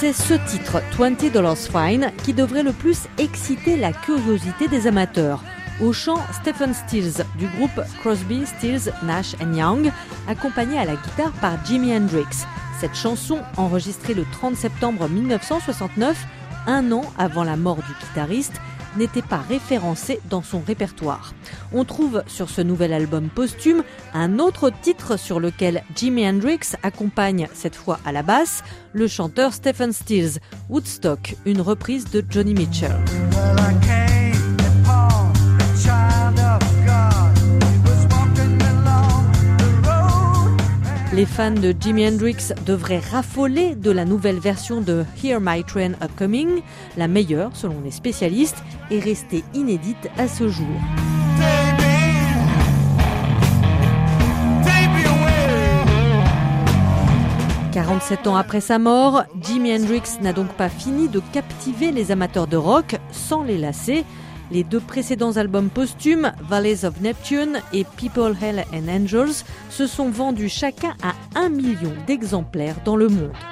C'est ce titre, $20 Fine, qui devrait le plus exciter la curiosité des amateurs. Au chant, Stephen Stills du groupe Crosby, Stills, Nash & Young, accompagné à la guitare par Jimi Hendrix. Cette chanson, enregistrée le 30 septembre 1969, un an avant la mort du guitariste, n'était pas référencée dans son répertoire. On trouve sur ce nouvel album posthume un autre titre sur lequel Jimi Hendrix accompagne, cette fois à la basse, le chanteur Stephen Stills, Woodstock, une reprise de Joni Mitchell. Les fans de Jimi Hendrix devraient raffoler de la nouvelle version de Hear My Train A Coming, la meilleure selon les spécialistes, et restée inédite à ce jour. 47 ans après sa mort, Jimi Hendrix n'a donc pas fini de captiver les amateurs de rock sans les lasser. Les deux précédents albums posthumes, Valleys of Neptune et People, Hell and Angels, se sont vendus chacun à 1 million d'exemplaires dans le monde.